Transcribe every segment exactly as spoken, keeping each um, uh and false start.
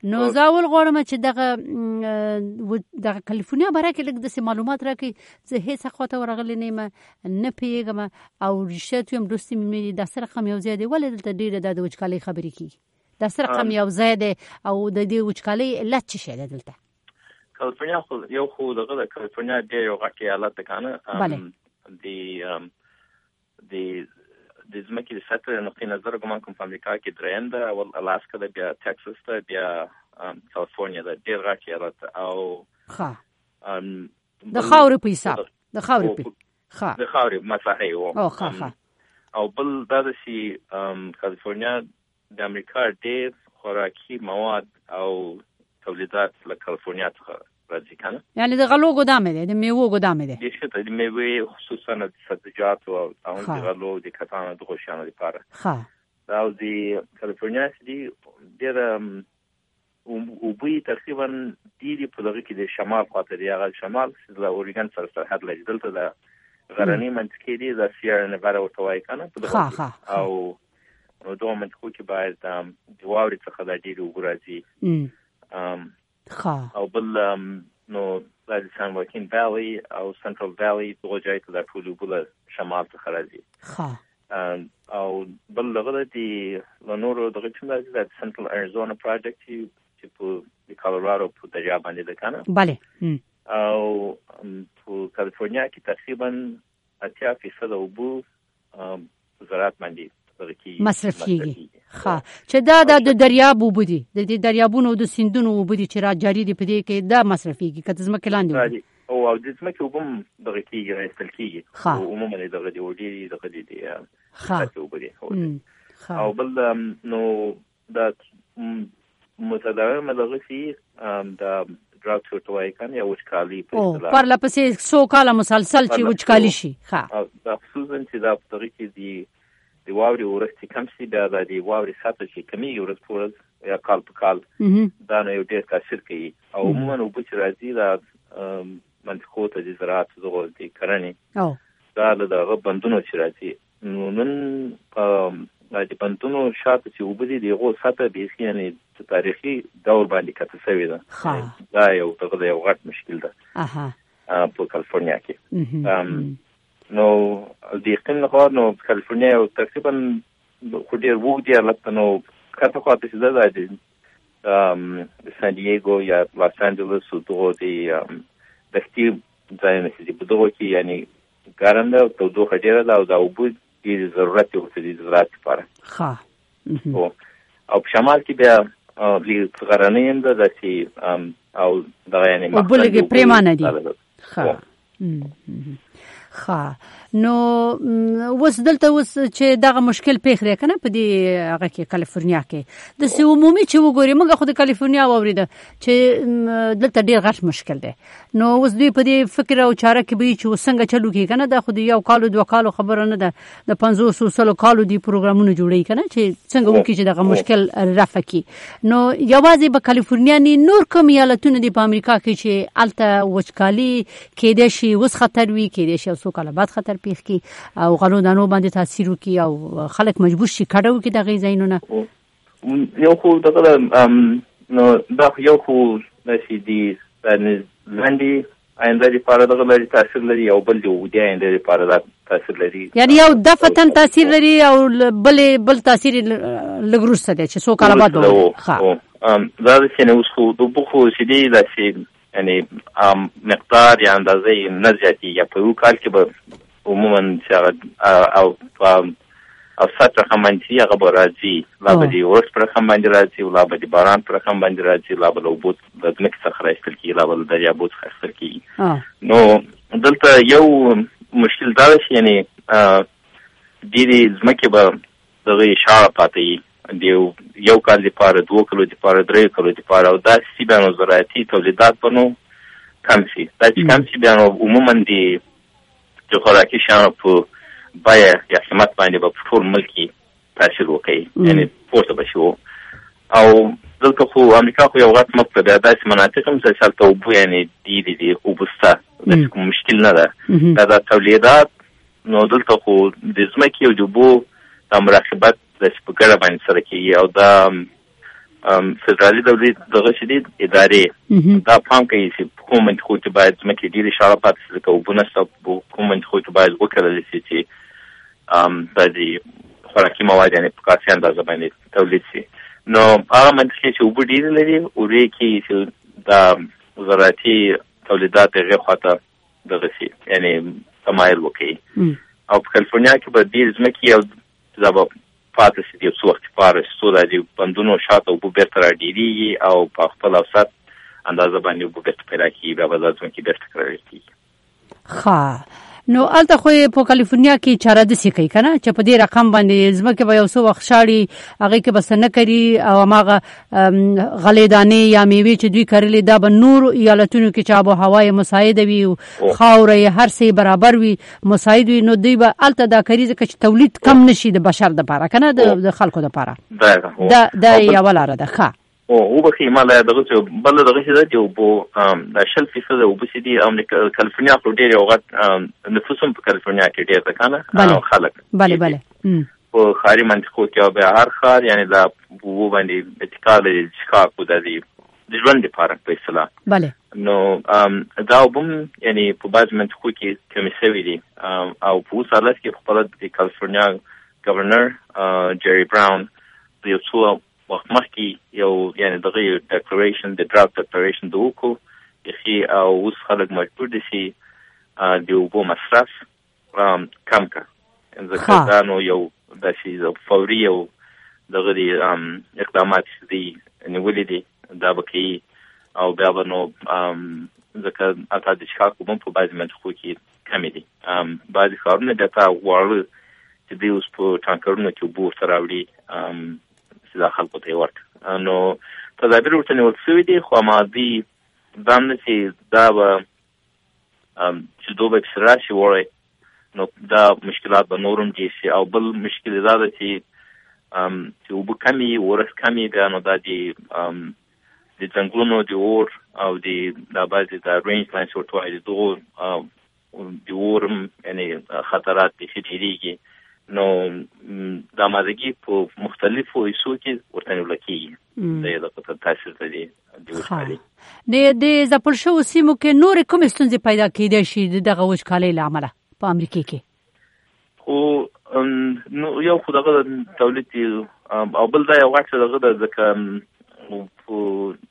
نو زه اول غواړم چې دغه دغه کالیفورنیا باره کې لږ داسې معلومات راکړي. زه هېڅ خواته ورغلی نه یم، نه پوهېږم او رشتې یم دوستي مې دا څه رقم یو ځای دی. ولې دلته ډېره دا د وچکالۍ خبرې کېږي؟ دا څه رقم یو ځای دی او د دې وچکالۍ علت څه شی دی دلته؟ کالیفورنیا خو یو خو دغه د کالیفورنیا ډېر یو غټ ایالت دی که نه. د د د ځمکې د سطح نقطې نظر ګمان کوم په امریکا کې درېیم ده. اول الاسکا ده، بیا ټکساس ده، بیا کالیفورنیا ده. ډېر غټ ایالت ده. او د خاورې په حساب د خاورې په د خاورې مساحې و. او بل دا ده چې کالیفورنیا د امریکا ډېر خوراکي مواد او تولیدات له کالیفورنیا څخه راځي که نه. یعنې د غلو ګدام دی، د میوو ګدام دی. د میوې خصوصا د سبزیجاتو او د غلو د کتانو د غوښانو لپاره. دا او د کالیفورنیا چې دي ډېر اوبه تقریبا ډېرې په دغه کې د شمال خواته دي. هغه شمال چې د اورېګن سره سرحد لري. دلته د غرنۍ منطقې دي، د سیارا نیوادا ورته وایي که نه. او نو دغه منطقو کې باید د واورې څخه دا ډېرې اوبه راځي. او بل نو دا د سان واکین ویلی او سنټرل ویلی دغه ځای ته دا ټول اوبه له شمال څخه راځي. او بل دغه د له نورو دغه کوم راځي د سنټرل اریزونا پروجیکټ چې په د کالوراډو په دریا باندې ده که نه. بله. او په کالیفورنیا کې تقریبا اتیا فیصده اوبه زراعت باندې مصرف کیږي. ښه چې دا د دریاب اوبه دي، د دې دریابونو د سیندونو اوبه دي چې را جاري دي په دې کې دا مصرفېږي که د ځمکې لاندې او او د ځمکې اوبه هم دغه کېږي راایستل کېږي. عموما دغه د ډېرې دغه دي د اوبه دي. او بل نو دا متداومه دغه چې د ډراوټ ورته وایي که نه یا وچکالي په اصطلاح پرله پسې څو کاله مسلسل چې وچکالي شي. دا خصوصا چې دا په دغه کې دي د واورې ورښت کم شي، بیا د واورې سطح چې کمیږي ورځ په ورځ یا کال په کال، دا نو یو ډېر تاثیر کوي. او عموما اوبه چې راځي دا منطقو ته د زراعت دغه د کرنې دا له دغه بندونو چې راځي. نو نن د بندونو شاته چې اوبه دي د هغو سطح بیخي یعنې په تاریخي دور باندې کته شوې ده. دا یو دغه یو غټ مشکل ده په کالیفورنیا کې. نو د اقلیم لخوا نو کالیفورنیا یو تقریبا خو ډېر اوږد ایالت ده. نو کته خواته چې ده دا د سان دیګو یا لاس انجلس دغو د دښتي ځایونه چې دي په دغو کې یعنې ګرم ده او تودوخه ډېره ده او دا اوبه ډېرې ضرورت یې ورته دي د زراعت لپاره. او په شمال کې بیا لږ غرنۍ هم ده داسې او دغه یعنې اوبه لږې پرېمانه دي. ښه نو اوس دلته اوس چې دغه مشکل پیښ دی که نه په دې هغه کې کالیفورنیا کې داسې عمومي چې وګورې موږ خو د کالیفورنیا واورېده چې دلته ډېر غټ مشکل دی. نو اوس دوی په دې فکر او چاره کې به وي چې اوس څنګه چلو کړي که نه. دا خو د یو کالو دوه کالو خبره نه ده، د پنځوسو سلو کالو دي پروګرامونه جوړوي که نه چې څنګه وکړي چې دغه مشکل رفع کړي. نو یوازې به کالیفورنیا نه، نور کوم ایالتونه دي په امریکا کې چې هلته وچکالي کېدای شي اوس خطر وي، کېدای شي څو کاله بعد خطر پیښ کی او غلو دانو باندې تاثیر وکي او خلک مجبور شي کډو کې دغه ځایونه. یو خو دغه نو دا یو خو نشي دي لاندې آینده لپاره دغه لري تاثیر لري او بل دی ودی آینده لپاره دا تاثیر لري. یعنی یو دفتن تاثیر لري او بل بل تاثیر لګروسته دي چې څو کاله بعد ښه دا چې نو اوس خو د بخو سیدی دا چې یعنی مقدار یا اندازه نه زیاتی یا په یو کال کې به عموما چې او او سطح رقم باندې هغه به راځي، لا به د ورځ پر رقم باندې راځي، لا به د باران پر رقم باندې راځي، لا به له اوبو د ځمکې څخه راایستل کېږي، لا به له دریابو څخه اخیستل کېږي. نو دلته یو مشکل دا ده چې یعنې ډېرې ځمکې به دغه شاړه پاتې وي د یو کال لپاره، دوه کلو لپاره، درې کلو لپاره، او داسې شي بیا نو زراعتي تولیدات به نو کم شي. دا چې کم شي بیا نو عموما د خوراکي شیانو په بیه یا قیمت باندې به په ټول ملک کې تاثیر وکړي، یعنې پورته به شي. او دلته خو امریکا خو یو غټ ملک ده، داسې مناطق هم چې هلته اوبه یعنې ډېرې دي، اوبه شته، داسې کوم مشکل نه ده. دا د تولیدات نو دلته خو د ځمکې او د اوبو دا مراقبت داسې په ګډه باندې سره کېږي او دا فدرالي دولت دغه شدید ادارې دا پام کوي چې حکومت خو ته باید ځمکې ډېرې شاړه پاتې شي ځکه اوبه نشته حکومت خو ته باید وکړلی شي چې دا د خوراکي مواد یعنې په کافي اندازه باندې تولید شي. نو هغه منطقې چې اوبه ډېرې لري وروی کې چې دا زراعتي تولیدات هغې خواته دغه شي یعنې تمایل وکړي. او په کالیفورنیا کې به ډېرې ځمکې او دا به پاتې شي د یو څو وخت لپاره چې څو دا د بندونو شاته اوبه بېرته راډېرېږي او په خپل اوسط اندازه باندې اوبه بېرته پیدا کېږي بیا به دا ځمکې بېرته کراري کېږي. ښه نو هلته خو په کالیفورنیا کې چاره داسې کوي که نه چې په دې رقم باندې ځمکې به یو څو وخت شاړي هغې کې به څه نه کري او هماغه غلې دانې یا میوې چې دوی کرلې دا به نور ایالتونو کې چې آب و هوا یې مساعده وي خاوره یې هر څه برابر وي مساعد وي نو دوی به هلته دا کوي ځکه چې تولید کم نشي د بشر دپاره که نه د خلکو دپاره دا دا یوه لاره ده. ښه او وبخي مالا دغه چې بل دغه چې دا چې وبو د شل فیصد اوبه چې دي او کالیفورنیا په ډېر یو غټ نفوس هم په کالیفورنیا کې ډېر ده که نه خلک بله بله په ښاري منطقو کې او بیا هر ښار یعنې دا اوبو باندې اتکا لري څښاک دا د ژوند دپاره په اصطلاح. بله نو دا اوبه هم یعنې په بعض منطقو کې کمې شوي دي او په اوس حالت کې خپله د کالیفورنیا ګورنر جیری براون د یو څو وخت مخکې یو یعنې دغه یو ډکلریشن د ډراوټ ډکلریشن د وکړو بیخي او اوس خلک مجبور دي چې د اوبو مصرف کم کړه ځکه دا نو یو داسې فوري یو دغه د اقدامات چې دي نیولي دي دا به کوي او بیا به نو ځکه هلته د څښاک اوبه هم په بعضې منطقو کې کمې دي بعضې ښارونه بیا تا غواړه چې دوی اوس په ټانکرونو کې اوبه ورته راوړي چې دا خلکو ته یې ورکړه. نو تدابیر ورته نیول شوي دي خو امادي دا هم نه چې دا به چې دو به پسې راشي وړی نو دا مشکلات به نور هم ډېر شي او بل مشکل دا ده چې چې اوبه کمې ورس کمې بیا نو دا د د ځنګلونو د اور او د دا بعضې د رینج لاینس ورته وایي د دغو د اور هم یعنې خطرات بیخي ډېرېږي نو د آمادګي په مختلفو حصو کې ورته نیول کېږي د دغه تاثیر ته دي د وچکالۍ د ځپل شوو سیمو کې نورې کومې ستونزې پیدا کېدای شي د دغه وچکالۍ له امله په امریکا کې؟ خو نو یو خو دغه تولید او بل دا یو غټ دغه ده ځکه په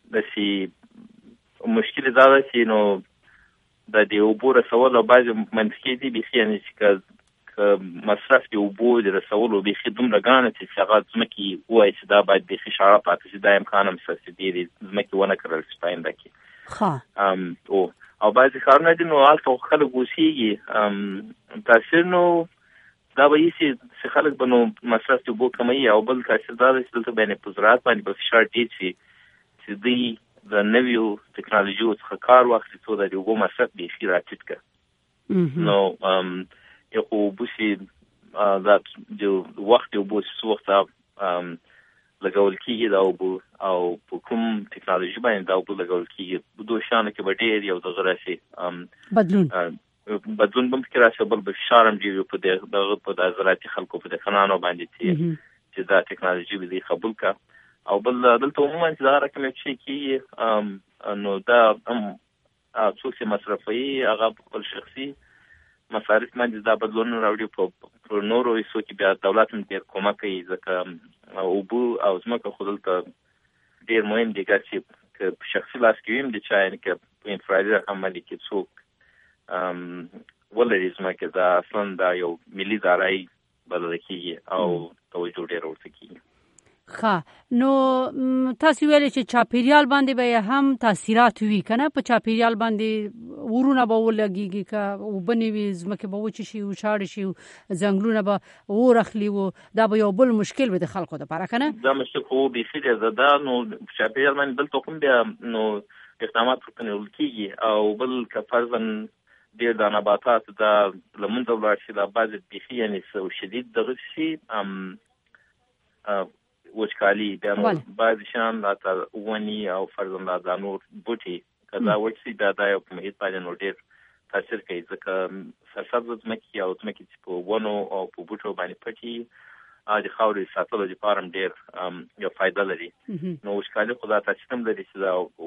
داسې مشکل دا ده چې نو دا د اوبو رسول او بعضې منطقې دي بیخي یعنې چې مصرف د اوبو د رسولو بیخي دومره ګرانه چې هغه ځمکې ووایي چې دا باید بیخي شاړه پاتې شي دا امکان هم شته چې ډېرې ځمکې ونه کرل شي په آینده کې. او بعضې ښارونه دي نو هلته خلک اوسېږي تاثیر نو دا به ایسي چې خلک به نو مصرف د اوبو کموي او بل تاثیر دا ده چې دلته باندې په زراعت باندې به فشار ډېر شي چې دوی د نویو ټکنالوژیو څخه کار واخلي څو د اوبو مصرف بیخي راټیټ کړه. نو یو خو اوبه چې دا د وخت د اوبو څه وخته لګول کېږي دا اوبه او په کوم ټکنالوژي باندې دا اوبه لګول کېږي په دوه شیانو کې به ډېر یو دغه راشي بدلون بدلون به پکې راشي بل به فشار هم ډېر په دغه په د زراعتي خلکو په دهقانانو باندې چې دا ټکنالوژي به دوی قبول کړه او بل دلته عموما چې دغه رقم یو شی کېږي نو دا هم څوک چې مصرفوي هغه په خپل شخصي مصارف باندې دا بدلون راوړي په نورو حصو کې بیا دولت هم ډېر کومک کوي ځکه اوبه او ځمکه خو دلته ډېر مهم دي چې که په شخصي لاس کې وي هم د چا یعنې که په انفرادي رقم باندې کې څوک ولري ځمکه دا اصلا دا یو ملي دارایي بلل کېږي او توجه ډېره ورته کېږي. ښه نو تاسو ویلې چې چاپیریال باندې به هم تاثیرات وي که نه په چاپیریال باندې ورونه به ولګېږي که اوبه نه وي ځمکې به وچې شي وچاړې شي ځنګلونه به اور اخلي و دا به یو بل مشکل وي د خلکو دپاره که نه دا مشکل خو بیخي دی دا نو چاپیریال باندې دلته کوم بیا نو اقدامات ورته نیول کېږي او بل که فرضاً ډېر دا نباتات دا له منځه ولاړ شي دا بعضې بیخي یعنې شدید دغه شي وچکالي بیا نو بعضې شیان راته ونې او فرضاً دا نور بوټي که دا وچ شي بیا دا یو په محیط باندې نو ډېر تاثیر کوي ځکه سرسبزه ځمکې او ځمکې چې په ونو او په بوټو باندې پټي د خاورې ساتلو لپاره ډېر یو فایده لري. نو وچکالي خو دا تاسیسم لري چې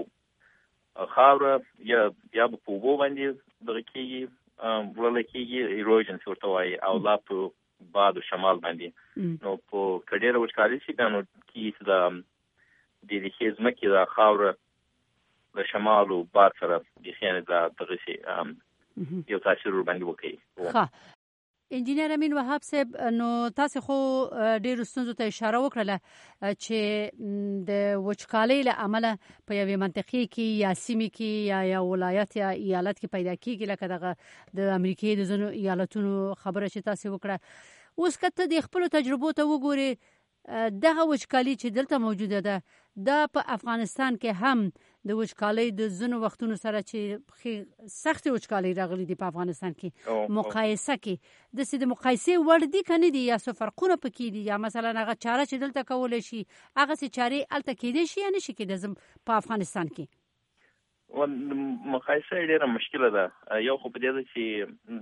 دا خاوره یا یا په اوبو باندې دغه کېږي وړل کېږي ایروژن ورته وایي او لا په باد او شمال باندې. نو په کډېره وچکالي شي نو کې دا د دې ځمکې دا خاوره د شمال او باد سره د خیانه دا دغه شي یو تاثیر باندې وکړي. ښه انجینر امین وهاب صاحب، نو تاسو خو ډېر ستونزو ته اشاره وکړه چې د وچکالۍ له امله په یوې منطقې کې یا سیمې کې یا یا ولایت یا ایالت کې پیدا کیږي، لکه دغه د امریکای د ځینو ایالتونو خبره چې تاسو وکړه. اوس کته د خپل تجربو ته وګوري دغه وچکالي چې دلته موجوده ده دا په افغانستان کې هم د وچکالۍ د ځینو وختونو سره چې سخت وچکالۍ راغلي دي په افغانستان کې مقایسه کې د سید مقایسې وړ دي کنه دي یا څه فرقونه پکې دي، یا مثلا هغه چاره چې دلته کول شي هغه څه چاره الته کېدې شي یا نشي کېدې په افغانستان کې؟ و مقایسه ډیره مشکله ده. یو خو په دې چې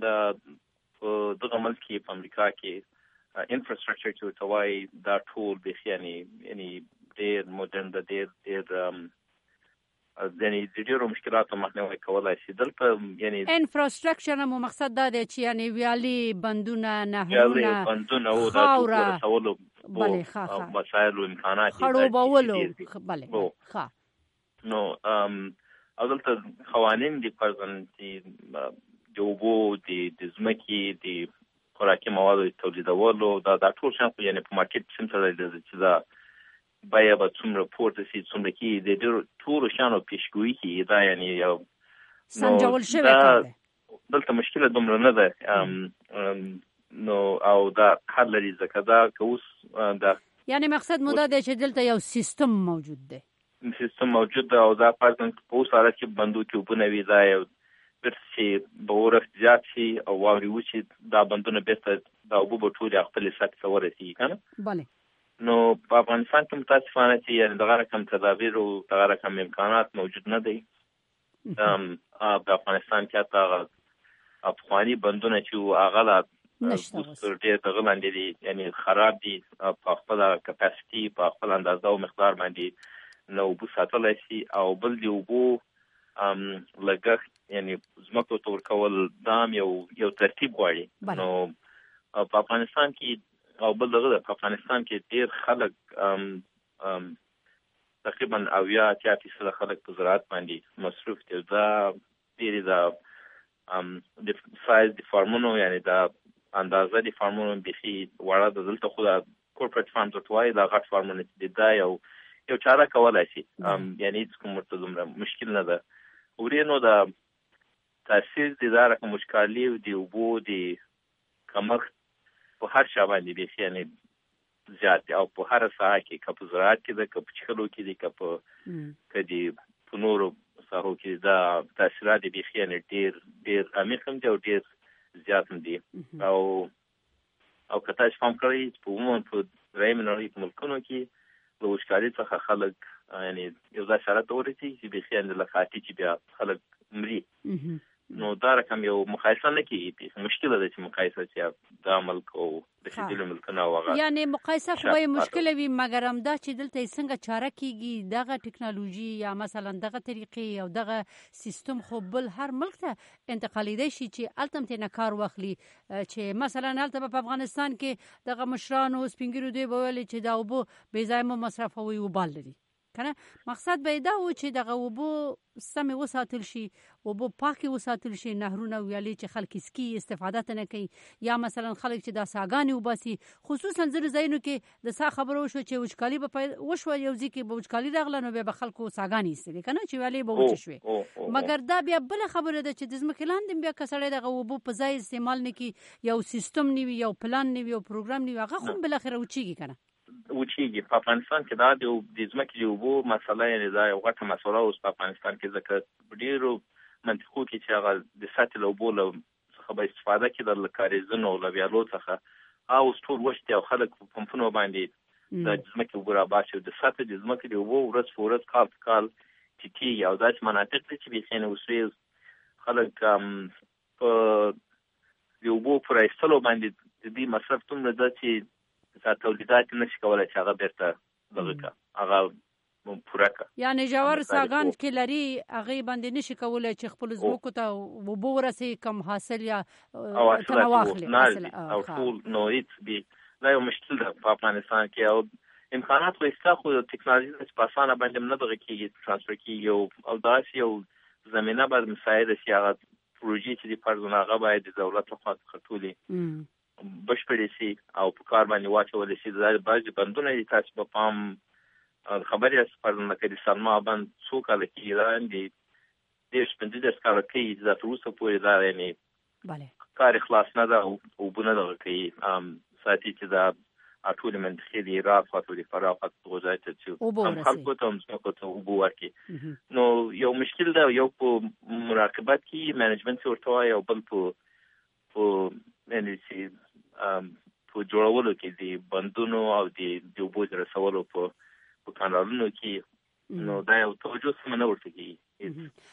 د دغه ملک کې په امریکا کې انفراستراکچر چې توای دا ټول به یعنی یعنی ډېر مدرن ده، ډېر ډېر یعنی د ډېرو مشکلاتو مخنیوی کولای شي. دلته یعنی انفراستراکچر مو مقصد دا دی چې یعنی ویالي بندونه نهرونه بندونه او د رسولو بله مسایل او امکانات خړوبولو بله ښه. نو او دلته قوانین دي پرځن چې د اوبو د ځمکې د خوراکي موادو تولیدولو دا دا ټول شان خو یعنی په مارکیټ سم سره د چې دا باید به څومره پورته شي څومره کې د ډېرو ټولو شانو پیشګویي کېږي دا یعنی یو سنجول شوی کار دی. دلته مشکله دومره نه ده نو او دا حل لري ځکه دا که اوس دا یعنی مقصد مو دا دی چې دلته یو سیستم موجود دی سیستم موجود ده او دا پرځن په اوس حالت کې بندو کې اوبه نه وي دا یو چې به ورښت زیات شي او واورې وشي دا بندونه بېرته دا اوبه به ټولې خپلې سطحې ته ورسېږي که نه. بله نو په افغانستان کې متاسفانه چې یعنې دغه رقم تدابیر او دغه رقم امکانات موجود نه دی. په افغانستان کې حتی هغه پخواني بندونه چې هغه لا ډېر دغه لاندې دي یعنې خراب دي په خپله کپاسټي په خپل اندازه او مقدار باندې نه اوبه ساتلی شي. او بل د اوبو لګښت یعنې ځمکو ته ورکول دا هم یو یو ترتیب غواړي. نو په افغانستان کې او بل دغه په افغانستان کې ډېر خلک تقریبا اویا اتیا فیصده خلک په زراعت باندې مصروف دي. دا ډېرې د د سایز د فارمونو یعنې د اندازه د فارمونو بیخي وړه ده. دلته خو دا کورپریټ فارمز ورته وایي دا غټ فارمونه چې دي دا یو یو چاره کولی شي یعنې هېڅ کوم ورته دومره مشکل نه ده. ورې نو د تاثیر د دا رقم وچکالي د اوبو د کمښت په هر شا باندې بیخي یعنې زیات دی او په هره ساحه کې که په زراعت کې ده که په څښلو کې دي که په که د په نورو ساحو کې دا تاثیرات یې بیخي یعنې ډېر ډېر عمیق هم دي او ډېر زیات هم دي. او او که تاسو پام کړئ په عموما په درېیمې نړۍ په ملکونو کې د وچکالۍ څخه خلک یعنې یو ځای شرایط ته ورسېږي چې بیخي یعنې لکه اتي چې بیا خلک مري. نو دا رقم یو مقایسه نه کېږي. مشکله ده چې مقایسه چې دا ملک او د ښځېنو ملکونه او هغه یعنې مقایسه خو به مشکله وي مګر همدا چې دلته یې څنګه چاره کېږي دغه ټکنالوژي یا مثلا دغه طریقې او دغه سیستم خو بل هر ملک ته انتقالیدی شي چې هلته هم ترېنه کار واخلي. چې مثلا هلته به په افغانستان کې دغه مشرانو سپین ږیرو دوی به ویلې چې دا اوبه بې ځایه مه مصرفوئ وبال لري کنه. مقصد به دا و چې دغه اوبو سمې وساتل شي، اوبو پاکې وساتل شي، نهرونه ویالې چې خلک سکي استفاده ته نه کوي یا مثلا خلک چې دا ساګانې وباسي. خصوصا ځینو ځایونو کې د سا خبره وشوه چې وچکالي به وشوه یو ځای کې به وچکالي راغله نو بیا به خلکو ساګانې ایستلې که نه چې ویالې به وچې شوې. مګر دا بیا بله خبره ده چې د ځمکې لاندې بیا که سړی دغه اوبو په ځای استعمال نه کړي، یو سیستم نه وي، یو پلان نه وي، یو پروګرام نه وي، هغه خو بالاخره وچېږي که نه. وچېږي. په افغانستان کې دا د ځمکې د اوبو مسله یعنې دا یو غټه مسله اوس په افغانستان کې ځکه په ډېرو منطقو کې چې هغه د سطحې له اوبو څخه به استفاده کېدل له کاریزونو او له ویالو څخه هغه اوس ټول وچ دي او خلک په پمپونو باندې د ځمکې اوبه راباسي. د سطحې د ځمکې د اوبو ورځ په ورځ کال په کال ټیټېږي او داسې مناطق دي چې بیخي نه اوس خلک په د اوبو په را ایستلو باندې د دې مصرف دومره ده چې ځا تولیدات نشي کولای چې هغه بیرته دغه هغه پوره کا یعنی جوار ساګان کې لري هغه باندې نشي کولای چې خپل ځمکو ته وبو ورسي کم حاصل یا تنواخلي او ټول نو هیڅ بي دا یو مشکل ده په افغانستان کې او امکانات خو اصلاح خو ټکنالوژي په اسانه باندې نه دغه کېږي ترانسفر کېږي او دا یو زمينه باید مساعده شي هغه پروژې چې د پرځونه هغه باید د دولت لخوا خټولې بشپړې شي او په کار باندې واچول شي دا بعضې بندونه دي تاسو په پام خبرې اس پرونه کې د سلما باندې څو کال کې راندي د شپږ د سکاله کې د روسو پورې دا یعنی bale کار خلاص نه ده او بونه ده کې ام ساتي چې دا اټول من خېدي را فاتوري فراغت غوځای ته چې هم خلکو ته هم څنګه ته وبو ورکی نو یو مشکل ده یو په مراقبت کې منیجمنت ورته یو بل په په یعنی چې ام په جوړولو کې د بندونو او د جوبو رسولو په په کانالونو کې نو دا یو توجه سم نه ورته کیږي